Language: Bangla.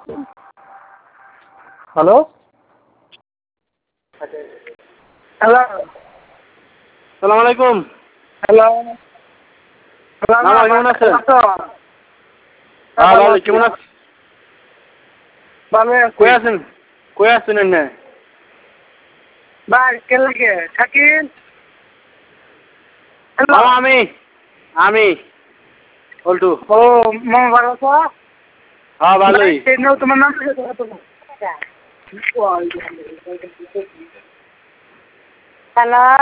হ্যালো হ্যালো সালাম আলাইকুম। হ্যালো মামা কেমন আছেন? ভালো ভালো, আছি। কেমন আছেন? ভালো আছি। কই আছেন এনে? ভাই কে লাগে শাকিল? মামা আমি বল্টু। ও মামা ভালো আছো? হ্যাঁ ভালোই। সেই নাও তোমার নাম হ্যালো